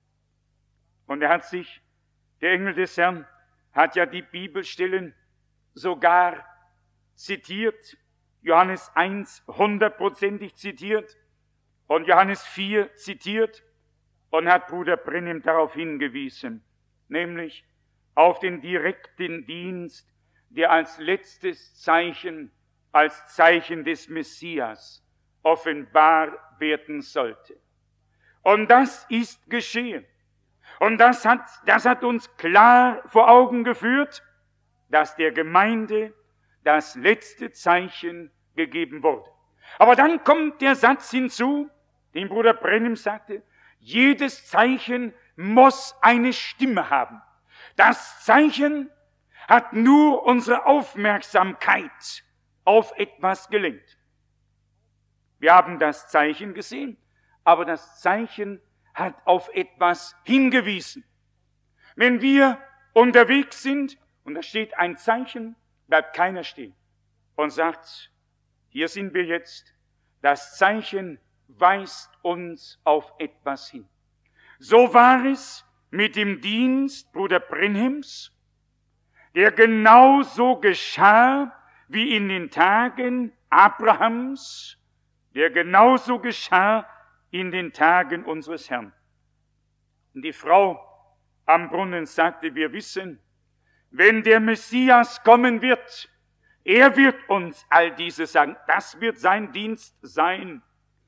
Und er hat sich, der Engel des Herrn, hat ja die Bibelstellen sogar zitiert, Johannes eins hundertprozentig zitiert und Johannes vier zitiert und hat Bruder Branham darauf hingewiesen, nämlich auf den direkten Dienst, der als letztes Zeichen, als Zeichen des Messias offenbar werden sollte. Und das ist geschehen. Und das hat, das hat uns klar vor Augen geführt, dass der Gemeinde das letzte Zeichen gegeben wurde. Aber dann kommt der Satz hinzu, den Bruder Branham sagte, jedes Zeichen muss eine Stimme haben. Das Zeichen hat nur unsere Aufmerksamkeit auf etwas gelenkt. Wir haben das Zeichen gesehen, aber das Zeichen hat auf etwas hingewiesen. Wenn wir unterwegs sind und da steht ein Zeichen, bleibt keiner stehen und sagt, hier sind wir jetzt, das Zeichen weist uns auf etwas hin. So war es mit dem Dienst Bruder Branhams, der genauso geschah wie in den Tagen Abrahams, der genauso geschah in den Tagen unseres Herrn. Und die Frau am Brunnen sagte, wir wissen, wenn der Messias kommen wird, er wird uns all diese sagen, das wird sein Dienst sein.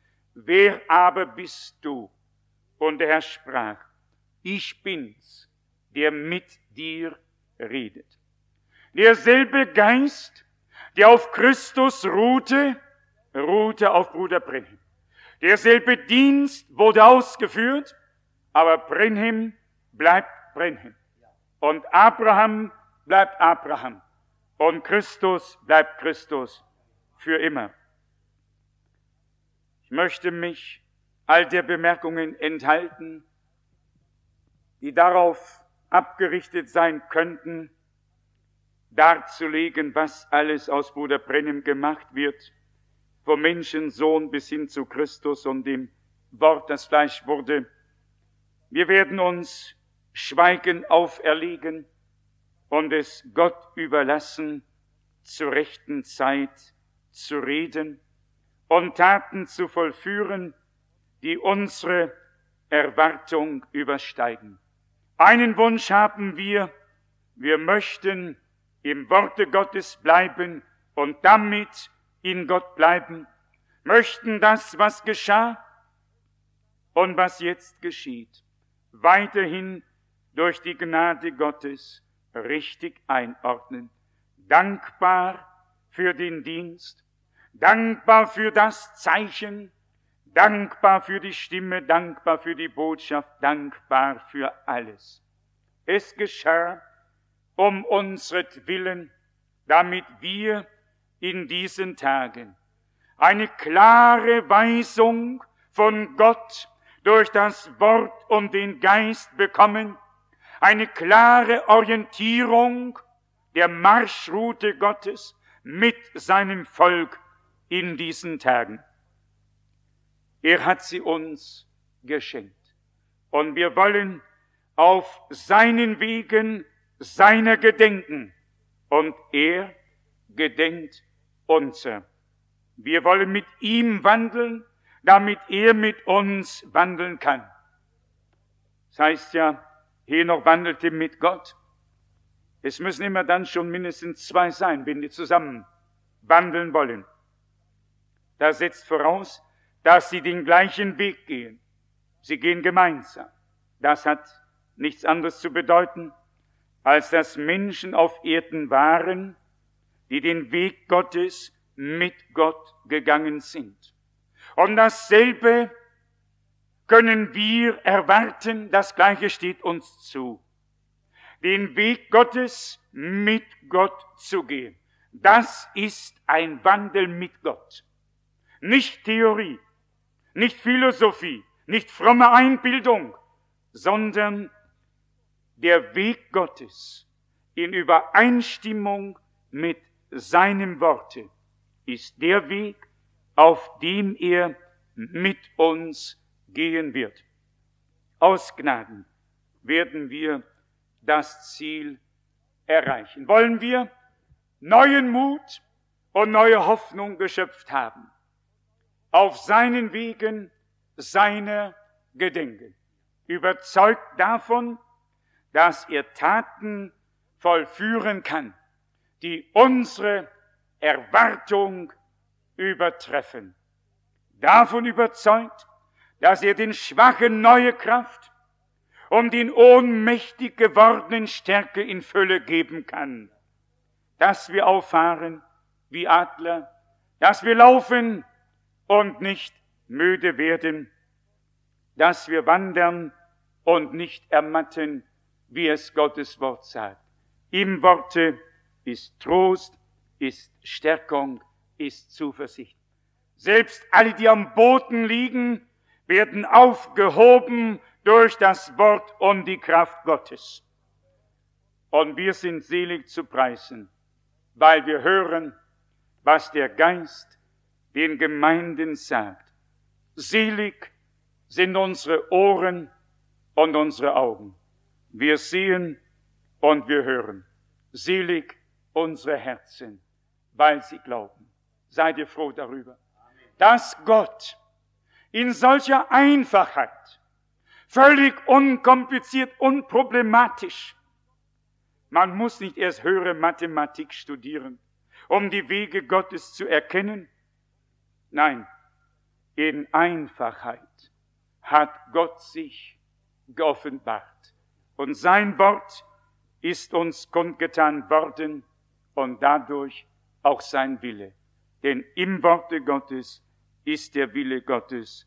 Wer aber bist du? Und der Herr sprach, ich bin's, der mit dir redet. Derselbe Geist, der auf Christus ruhte, ruhte auf Bruder Branham. Derselbe Dienst wurde ausgeführt, aber Branham bleibt Branham. Und Abraham bleibt Abraham. Und Christus bleibt Christus für immer. Ich möchte mich all der Bemerkungen enthalten, die darauf abgerichtet sein könnten, darzulegen, was alles aus Bruder Branham gemacht wird, vom Menschensohn bis hin zu Christus und dem Wort, das Fleisch wurde. Wir werden uns Schweigen auferlegen und es Gott überlassen, zur rechten Zeit zu reden und Taten zu vollführen, die unsere Erwartung übersteigen. Einen Wunsch haben wir, wir möchten im Worte Gottes bleiben und damit in Gott bleiben, möchten das, was geschah und was jetzt geschieht, weiterhin durch die Gnade Gottes richtig einordnen. Dankbar für den Dienst, dankbar für das Zeichen, dankbar für die Stimme, dankbar für die Botschaft, dankbar für alles. Es geschah um unsretwillen, damit wir in diesen Tagen eine klare Weisung von Gott durch das Wort und den Geist bekommen, eine klare Orientierung der Marschroute Gottes mit seinem Volk in diesen Tagen. Er hat sie uns geschenkt. Und wir wollen auf seinen Wegen seiner gedenken. Und er gedenkt unser. Wir wollen mit ihm wandeln, damit er mit uns wandeln kann. Das heißt ja, Henoch wandelte mit Gott. Es müssen immer dann schon mindestens zwei sein, wenn die zusammen wandeln wollen. Das setzt voraus, dass sie den gleichen Weg gehen. Sie gehen gemeinsam. Das hat nichts anderes zu bedeuten, als dass Menschen auf Erden waren, die den Weg Gottes mit Gott gegangen sind. Und dasselbe können wir erwarten, das Gleiche steht uns zu. Den Weg Gottes mit Gott zu gehen. Das ist ein Wandel mit Gott. Nicht Theorie, nicht Philosophie, nicht fromme Einbildung, sondern der Weg Gottes in Übereinstimmung mit seinem Worte ist der Weg, auf dem er mit uns gehen wird. Aus Gnaden werden wir das Ziel erreichen. Wollen wir neuen Mut und neue Hoffnung geschöpft haben, auf seinen Wegen seiner gedenken, überzeugt davon, dass er Taten vollführen kann, die unsere Erwartung übertreffen. Davon überzeugt, dass er den Schwachen neue Kraft und den ohnmächtig gewordenen Stärke in Fülle geben kann, dass wir auffahren wie Adler, dass wir laufen und nicht müde werden, dass wir wandern und nicht ermatten, wie es Gottes Wort sagt. Im Worte ist Trost, ist Stärkung, ist Zuversicht. Selbst alle, die am Boden liegen, werden aufgehoben durch das Wort und die Kraft Gottes. Und wir sind selig zu preisen, weil wir hören, was der Geist den Gemeinden sagt. Selig sind unsere Ohren und unsere Augen. Wir sehen und wir hören. Selig unsere Herzen, weil sie glauben. Seid ihr froh darüber, dass Gott in solcher Einfachheit, völlig unkompliziert, unproblematisch, man muss nicht erst höhere Mathematik studieren, um die Wege Gottes zu erkennen. Nein, in Einfachheit hat Gott sich geoffenbart. Und sein Wort ist uns kundgetan worden und dadurch auch sein Wille. Denn im Worte Gottes ist der Wille Gottes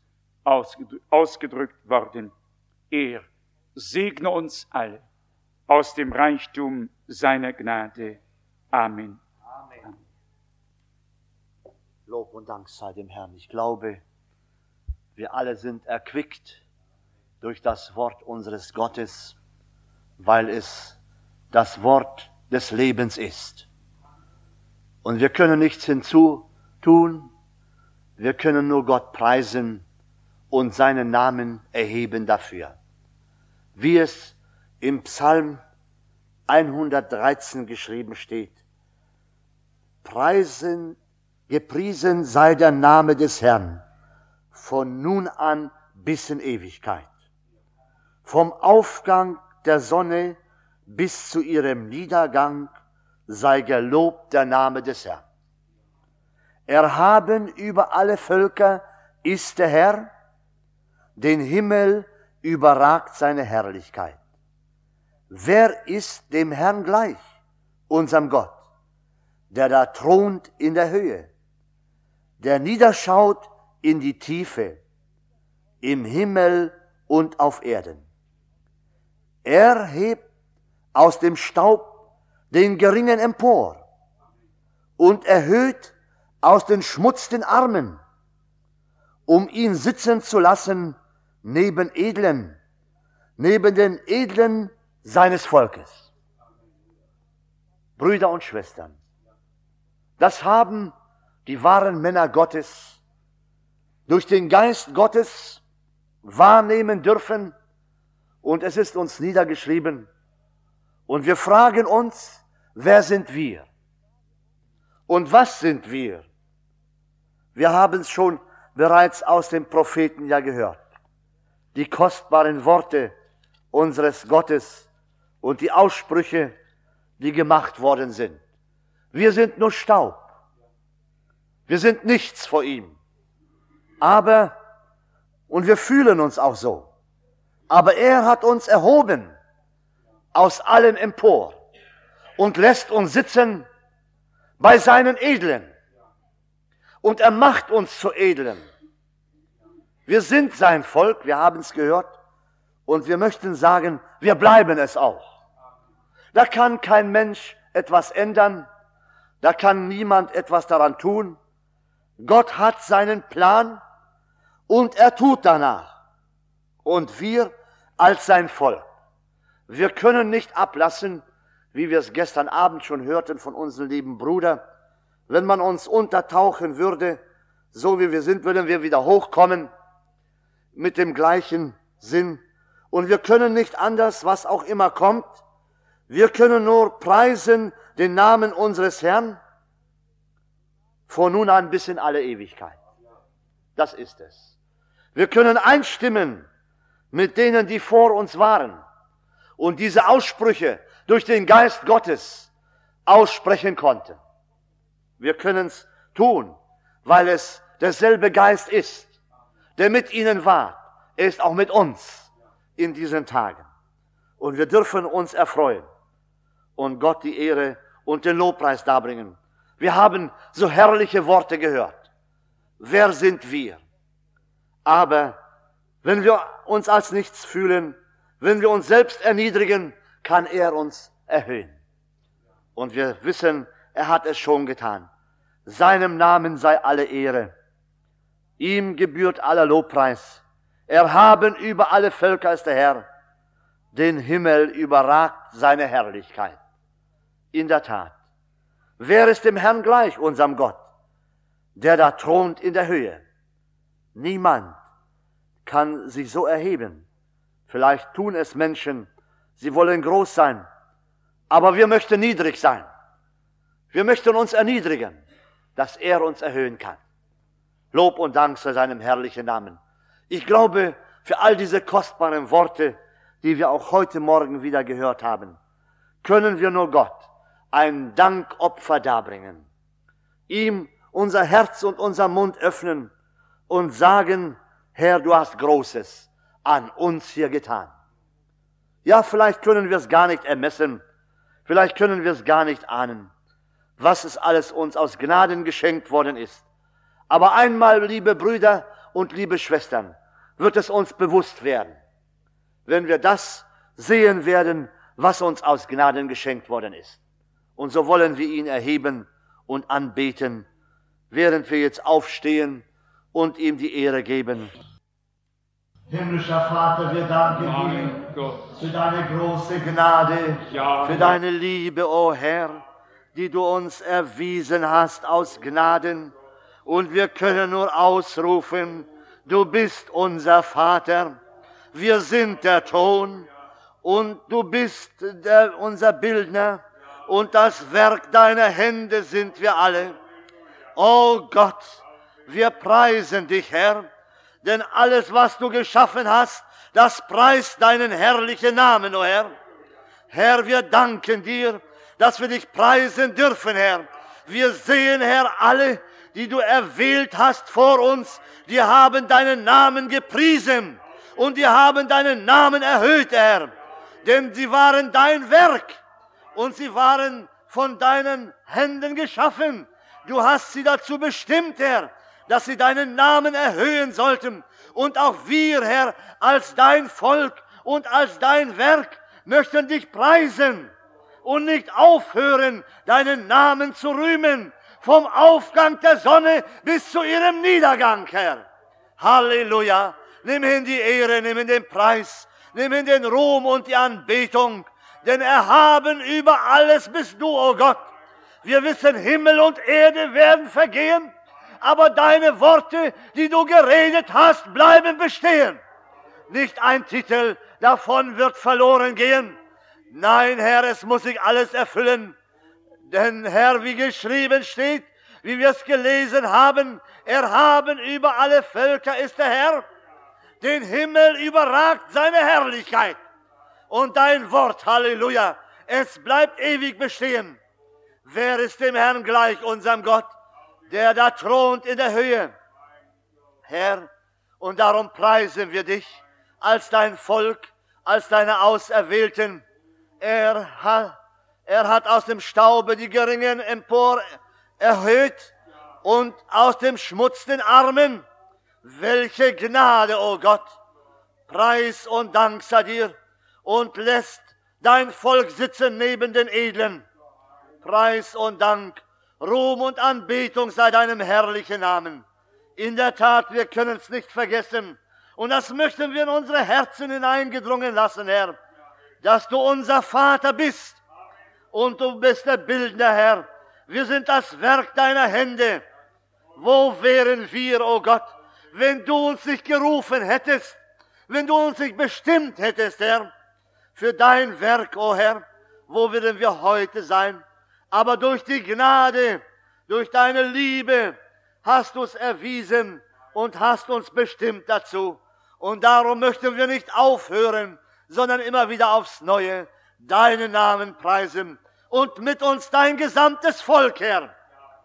ausgedrückt worden. Er segne uns alle aus dem Reichtum seiner Gnade. Amen. Amen. Lob und Dank sei dem Herrn. Ich glaube, wir alle sind erquickt durch das Wort unseres Gottes, weil es das Wort des Lebens ist. Und wir können nichts hinzutun, wir können nur Gott preisen und seinen Namen erheben dafür. Wie es im Psalm hundertdreizehn geschrieben steht: Preisen, gepriesen sei der Name des Herrn, von nun an bis in Ewigkeit. Vom Aufgang der Sonne bis zu ihrem Niedergang sei gelobt der Name des Herrn. Erhaben über alle Völker ist der Herr, den Himmel überragt seine Herrlichkeit. Wer ist dem Herrn gleich, unserem Gott, der da thront in der Höhe, der niederschaut in die Tiefe, im Himmel und auf Erden. Er hebt aus dem Staub den Geringen empor und erhöht aus den Schmutz den Armen, um ihn sitzen zu lassen neben Edlen, neben den Edlen seines Volkes. Brüder und Schwestern, das haben die wahren Männer Gottes durch den Geist Gottes wahrnehmen dürfen, und es ist uns niedergeschrieben. Und wir fragen uns, wer sind wir? Und was sind wir? Wir haben es schon bereits aus dem Propheten ja gehört. Die kostbaren Worte unseres Gottes und die Aussprüche, die gemacht worden sind. Wir sind nur Staub. Wir sind nichts vor ihm. Aber, und wir fühlen uns auch so, aber er hat uns erhoben aus allem empor und lässt uns sitzen bei seinen Edlen. Und er macht uns zu Edlen. Wir sind sein Volk, wir haben es gehört, und wir möchten sagen, wir bleiben es auch. Da kann kein Mensch etwas ändern, da kann niemand etwas daran tun. Gott hat seinen Plan und er tut danach. Und wir als sein Volk, wir können nicht ablassen, wie wir es gestern Abend schon hörten von unserem lieben Bruder, wenn man uns untertauchen würde, So wie wir sind, würden wir wieder hochkommen mit dem gleichen Sinn. Und wir können nicht anders, was auch immer kommt. Wir können nur preisen den Namen unseres Herrn von nun an bis in alle Ewigkeit. Das ist es. Wir können einstimmen mit denen, die vor uns waren und diese Aussprüche durch den Geist Gottes aussprechen konnten. Wir können es tun, weil es derselbe Geist ist, der mit ihnen war. Er ist auch mit uns in diesen Tagen. Und wir dürfen uns erfreuen und Gott die Ehre und den Lobpreis darbringen. Wir haben so herrliche Worte gehört. Wer sind wir? Aber wenn wir uns als nichts fühlen, wenn wir uns selbst erniedrigen, kann er uns erhöhen. Und wir wissen, er hat es schon getan. Seinem Namen sei alle Ehre. Ihm gebührt aller Lobpreis. Erhaben über alle Völker ist der Herr. Den Himmel überragt seine Herrlichkeit. In der Tat. Wer ist dem Herrn gleich, unserem Gott, der da thront in der Höhe? Niemand kann sich so erheben. Vielleicht tun es Menschen, sie wollen groß sein, aber wir möchten niedrig sein. Wir möchten uns erniedrigen, dass er uns erhöhen kann. Lob und Dank sei seinem herrlichen Namen. Ich glaube, für all diese kostbaren Worte, die wir auch heute Morgen wieder gehört haben, können wir nur Gott ein Dankopfer darbringen. Ihm unser Herz und unser Mund öffnen und sagen, Herr, du hast Großes an uns hier getan. Ja, vielleicht können wir es gar nicht ermessen, vielleicht können wir es gar nicht ahnen, was es alles uns aus Gnaden geschenkt worden ist. Aber einmal, liebe Brüder und liebe Schwestern, wird es uns bewusst werden, wenn wir das sehen werden, was uns aus Gnaden geschenkt worden ist. Und so wollen wir ihn erheben und anbeten, während wir jetzt aufstehen und ihm die Ehre geben. Himmlischer Vater, wir danken dir für deine große Gnade, ja, für deine Liebe, o Herr, die du uns erwiesen hast aus Gnaden. Und wir können nur ausrufen, du bist unser Vater, wir sind der Ton und du bist der, unser Bildner und das Werk deiner Hände sind wir alle. O Gott, wir preisen dich, Herr, denn alles, was du geschaffen hast, das preist deinen herrlichen Namen, o Herr. Herr, wir danken dir, dass wir dich preisen dürfen, Herr. Wir sehen, Herr, alle, die du erwählt hast vor uns, die haben deinen Namen gepriesen und die haben deinen Namen erhöht, Herr. Denn sie waren dein Werk und sie waren von deinen Händen geschaffen. Du hast sie dazu bestimmt, Herr, dass sie deinen Namen erhöhen sollten. Und auch wir, Herr, als dein Volk und als dein Werk möchten dich preisen und nicht aufhören, deinen Namen zu rühmen, vom Aufgang der Sonne bis zu ihrem Niedergang, Herr. Halleluja! Nimm hin die Ehre, nimm hin den Preis, nimm hin den Ruhm und die Anbetung, denn erhaben über alles bist du, o Gott. Wir wissen, Himmel und Erde werden vergehen, aber deine Worte, die du geredet hast, bleiben bestehen. Nicht ein Titel davon wird verloren gehen. Nein, Herr, es muss sich alles erfüllen. Denn, Herr, wie geschrieben steht, wie wir es gelesen haben, erhaben über alle Völker ist der Herr. Den Himmel überragt seine Herrlichkeit. Und dein Wort, Halleluja, es bleibt ewig bestehen. Wer ist dem Herrn gleich, unserem Gott, der da thront in der Höhe? Herr, und darum preisen wir dich als dein Volk, als deine Auserwählten. Er hat, er hat aus dem Staube die Geringen empor erhöht und aus dem Schmutz den Armen. Welche Gnade, o Gott! Preis und Dank sei dir und lässt dein Volk sitzen neben den Edlen. Preis und Dank, Ruhm und Anbetung sei deinem herrlichen Namen. In der Tat, wir können es nicht vergessen. Und das möchten wir in unsere Herzen hineingedrungen lassen, Herr, dass du unser Vater bist und du bist der Bildner, Herr. Wir sind das Werk deiner Hände. Wo wären wir, o oh Gott, wenn du uns nicht gerufen hättest, wenn du uns nicht bestimmt hättest, Herr, für dein Werk, o oh Herr, wo würden wir heute sein? Aber durch die Gnade, durch deine Liebe hast du es erwiesen und hast uns bestimmt dazu. Und darum möchten wir nicht aufhören, sondern immer wieder aufs Neue deinen Namen preisen und mit uns dein gesamtes Volk, Herr.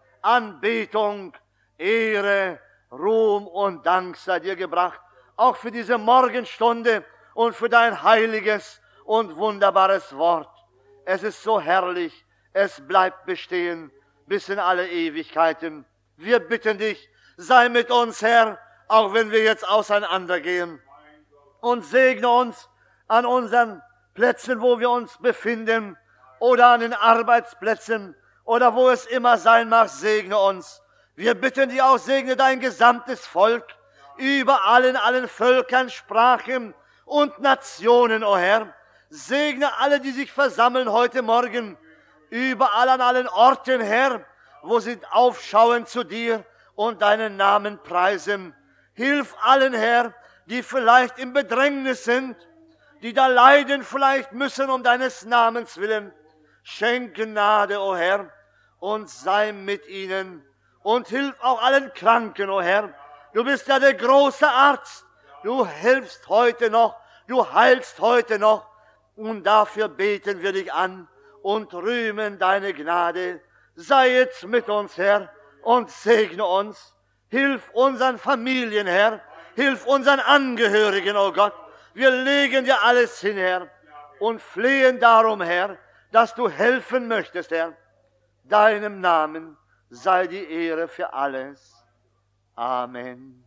Anbetung, Ehre, Ruhm und Dank sei dir gebracht, auch für diese Morgenstunde und für dein heiliges und wunderbares Wort. Es ist so herrlich, es bleibt bestehen bis in alle Ewigkeiten. Wir bitten dich, sei mit uns, Herr, auch wenn wir jetzt auseinandergehen. Und segne uns an unseren Plätzen, wo wir uns befinden, oder an den Arbeitsplätzen, oder wo es immer sein mag, segne uns. Wir bitten dich auch, segne dein gesamtes Volk, über allen, allen Völkern, Sprachen und Nationen, o Herr. Segne alle, die sich versammeln heute Morgen, überall an allen Orten, Herr, wo sie aufschauen zu dir und deinen Namen preisen. Hilf allen, Herr, die vielleicht im Bedrängnis sind, die da leiden vielleicht müssen um deines Namens willen. Schenk Gnade, o Herr, und sei mit ihnen. Und hilf auch allen Kranken, o Herr. Du bist ja der große Arzt. Du hilfst heute noch, du heilst heute noch. Und dafür beten wir dich an und rühmen deine Gnade. Sei jetzt mit uns, Herr, und segne uns. Hilf unseren Familien, Herr. Hilf unseren Angehörigen, o Gott. Wir legen dir alles hin, Herr, und flehen darum, Herr, dass du helfen möchtest, Herr. Deinem Namen sei die Ehre für alles. Amen.